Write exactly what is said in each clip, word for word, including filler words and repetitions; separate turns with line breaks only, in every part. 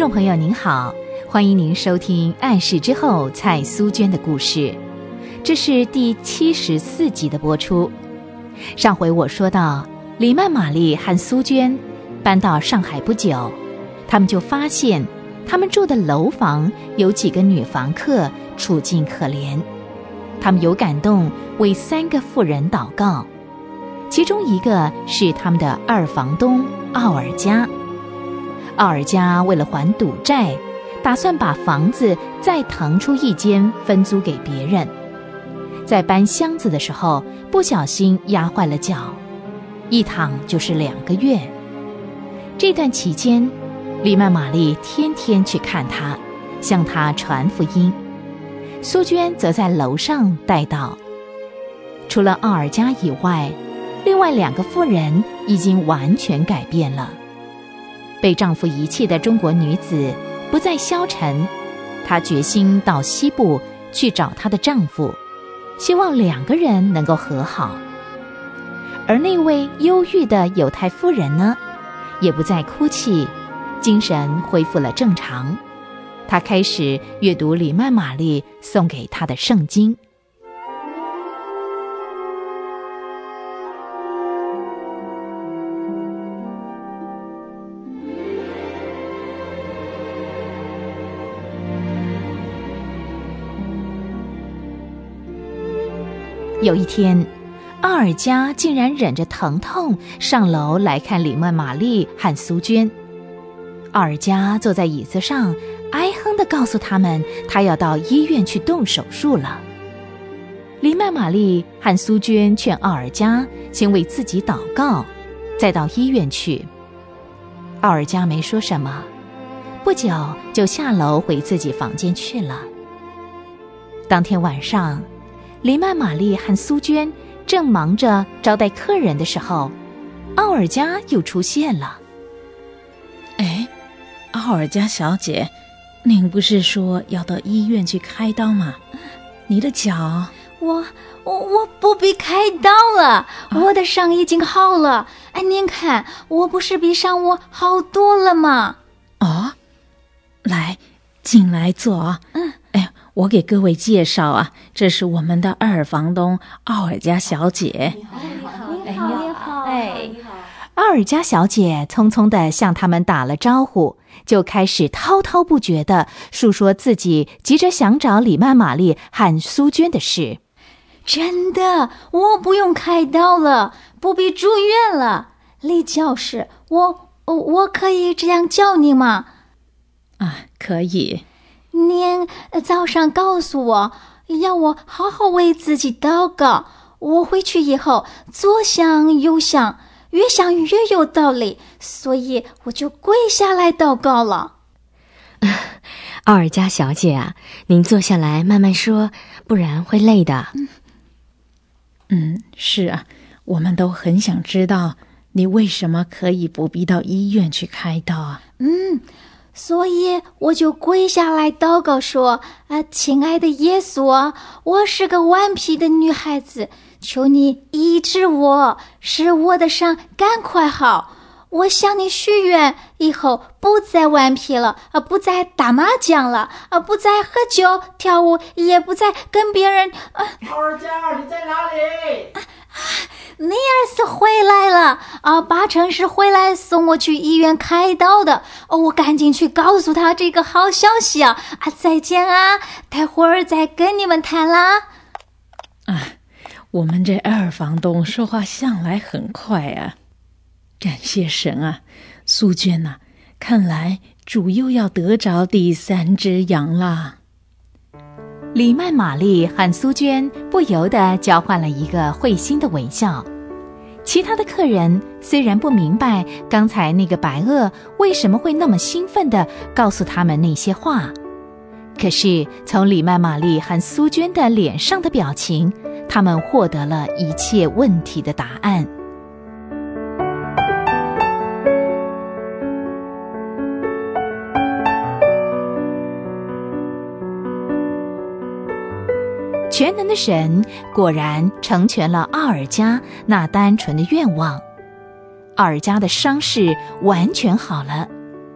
众朋友您好，欢迎您收听暗示之后蔡苏娟的故事，这是第七十四集的播出。上回我说到，李曼玛丽和苏娟搬到上海不久，他们就发现他们住的楼房有几个女房客处境可怜，他们有感动为三个妇人祷告，其中一个是他们的二房东奥尔加。奥尔加为了还赌债，打算把房子再腾出一间分租给别人。在搬箱子的时候，不小心压坏了脚，一躺就是两个月。这段期间，李曼玛丽天天去看他，向他传福音。苏娟则在楼上带祷。除了奥尔加以外，另外两个妇人已经完全改变了。被丈夫遗弃的中国女子不再消沉，她决心到西部去找她的丈夫，希望两个人能够和好。而那位忧郁的犹太妇人呢，也不再哭泣，精神恢复了正常。她开始阅读李曼玛丽送给她的圣经。有一天，奥尔加竟然忍着疼痛上楼来看李曼玛丽和苏娟。奥尔加坐在椅子上，哀哼地告诉他们，他要到医院去动手术了。李曼玛丽和苏娟劝奥尔加先为自己祷告，再到医院去。奥尔加没说什么，不久就下楼回自己房间去了。当天晚上，李曼玛丽和苏娟正忙着招待客人的时候，奥尔加又出现了。
哎，奥尔加小姐，您不是说要到医院去开刀吗？你的脚……
我我我不必开刀了，啊、我的伤已经好了。哎，您看，我不是比上午好多了吗？
哦，来，进来坐啊。嗯。我给各位介绍啊，这是我们的二房东奥尔加小姐。
你好，你好，你好，哎，
奥尔加小姐匆匆地向他们打了招呼，就开始滔滔不绝地述说自己急着想找李曼玛丽和苏娟的事。
真的，我不用开刀了，不必住院了。李教师，我我可以这样叫你吗？
啊，可以。
您早上告诉我，要我好好为自己祷告。我回去以后左想右想，越想越有道理，所以我就跪下来祷告了。
奥尔加小姐啊，您坐下来慢慢说，不然会累的。
嗯, 嗯，是啊，我们都很想知道你为什么可以不必到医院去开刀啊。
嗯。所以我就跪下来祷告说，啊，亲爱的耶稣啊，我是个顽皮的女孩子，求你医治我，使我的伤赶快好。我向你许愿，以后不再顽皮了，啊，不再打麻将了，啊，不再喝酒跳舞，也不再跟别人。啊，
奥尔加，你在哪里？
啊啊，你儿子回来了啊！八成是回来送我去医院开刀的哦，我赶紧去告诉他这个好消息啊！啊，再见啊，待会儿再跟你们谈啦。
啊，我们这二房东说话向来很快啊，感谢神啊！苏娟啊，看来主又要得着第三只羊啦。
李曼玛丽和苏娟不由得交换了一个会心的微笑。其他的客人虽然不明白刚才那个白鳄为什么会那么兴奋地告诉他们那些话，可是从李曼玛丽和苏娟的脸上的表情，他们获得了一切问题的答案。全能的神果然成全了奥尔加那单纯的愿望，奥尔加的伤势完全好了。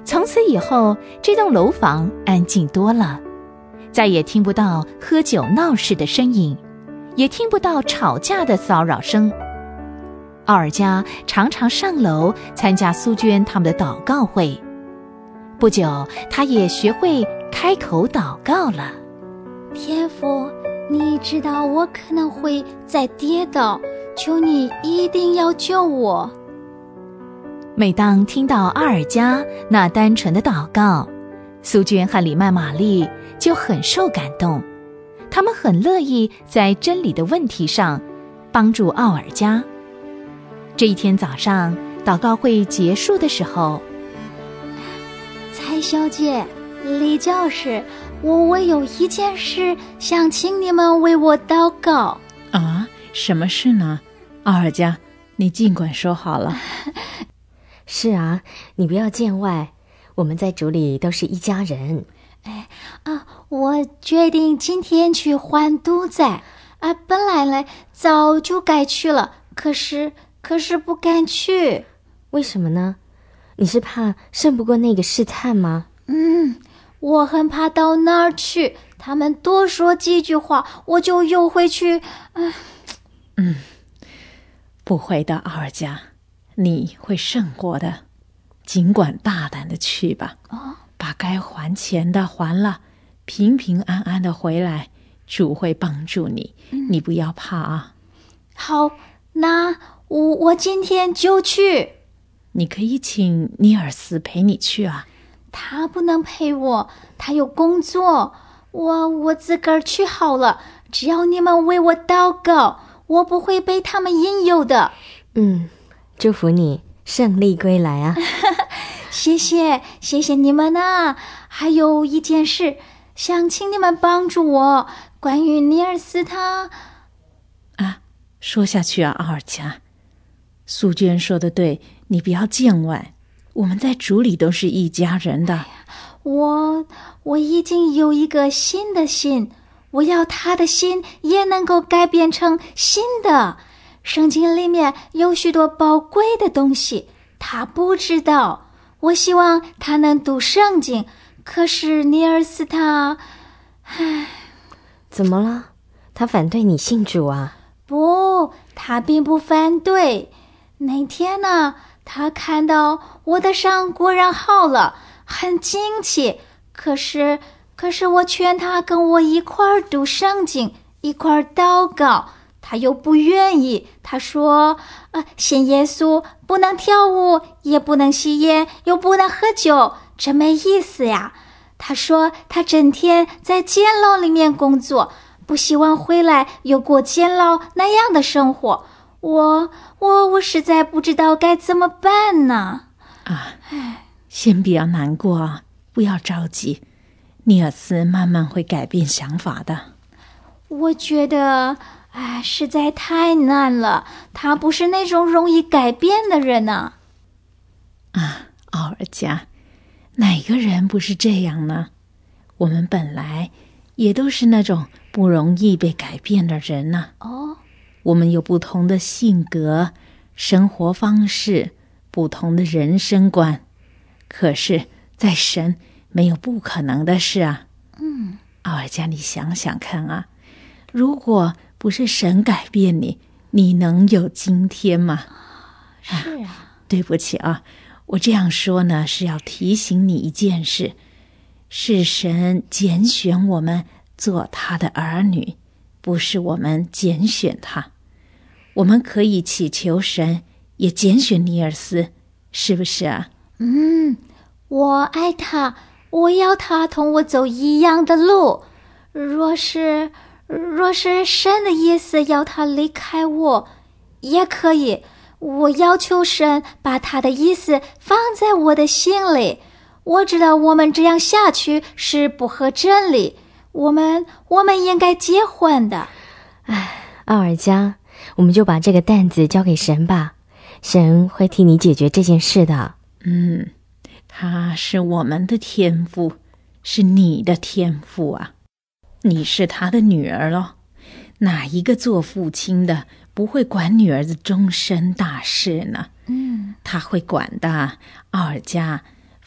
从此以后，这栋楼房安静多了，再也听不到喝酒闹事的声音，也听不到吵架的骚扰声。奥尔加常常上楼参加苏娟他们的祷告会，不久他也学会开口祷告了。
天父，你知道我可能会再跌倒，求你一定要救我。
每当听到奥尔加那单纯的祷告，苏娟和李曼玛丽就很受感动，他们很乐意在真理的问题上帮助奥尔加。这一天早上，祷告会结束的时候，
蔡小姐，李教师，我我有一件事想请你们为我祷告。
啊，什么事呢？奥尔加，你尽管说好了。
是啊，你不要见外，我们在主里都是一家人。
哎啊，我决定今天去还赌债啊，本来呢早就该去了，可是可是不敢去。
为什么呢？你是怕胜不过那个试探吗？
嗯，我很怕到那儿去，他们多说几句话，我就又回去。嗯，
嗯，不会的，奥尔加，你会胜过的。尽管大胆的去吧，
哦，
把该还钱的还了，平平安安的回来，主会帮助你，嗯、你不要怕啊。
好，那我我今天就去。
你可以请尼尔斯陪你去啊。
他不能陪我，他有工作，我我自个儿去好了。只要你们为我祷告，我不会被他们引诱的。
嗯，祝福你胜利归来啊。
谢谢谢谢你们啊。还有一件事想请你们帮助我，关于尼尔斯他
啊，说下去啊，奥尔加。苏娟说的对，你不要见外，我们在主里都是一家人的。哎、
我我已经有一个新的心，我要他的心也能够改变成新的。圣经里面有许多宝贵的东西，他不知道。我希望他能读圣经，可是尼尔斯他，唉，
怎么了？他反对你信主啊？
不，他并不反对。那天呢，他看到我的伤果然好了，很惊奇。可是，可是我劝他跟我一块儿读圣经，一块儿祷告，他又不愿意。他说：“呃，信耶稣不能跳舞，也不能吸烟，又不能喝酒，这没意思呀。”他说他整天在监牢里面工作，不希望回来又过监牢那样的生活。我我我实在不知道该怎么办呢。
啊，先不要难过啊，不要着急，尼尔斯慢慢会改变想法的。
我觉得，哎，实在太难了。他不是那种容易改变的人呢。
啊，奥尔加，哪个人不是这样呢？我们本来也都是那种不容易被改变的人呢。
哦。
我们有不同的性格、生活方式、不同的人生观，可是在神没有不可能的事啊。
嗯，
奥尔加，你想想看啊，如果不是神改变你，你能有今天吗？
是啊。
啊，对不起啊，我这样说呢，是要提醒你一件事，是神拣选我们做他的儿女，不是我们拣选他。我们可以祈求神也拣选尼尔斯，是不是啊？
嗯，我爱他，我要他同我走一样的路。若是若是神的意思要他离开我，也可以。我要求神把他的意思放在我的心里。我知道我们这样下去是不合真理，我们我们应该结婚的。
唉，奥尔加，我们就把这个担子交给神吧，神会替你解决这件事的。
嗯，他是我们的天父，是你的天父啊，你是他的女儿咯。哪一个做父亲的不会管女儿的终身大事呢？
嗯，
他会管的。奥尔加，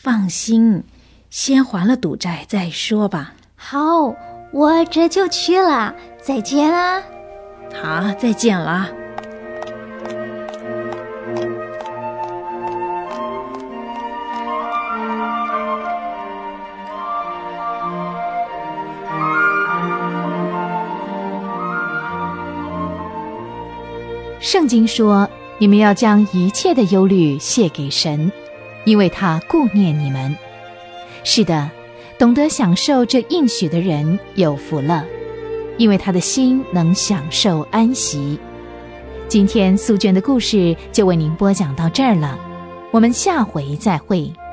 放心，先还了赌债再说吧。
好，我这就去了，再见啊。
好，再见了。
圣经说，你们要将一切的忧虑卸给神，因为他顾念你们。是的，懂得享受这应许的人有福了，因为他的心能享受安息。今天素娟的故事就为您播讲到这儿了，我们下回再会。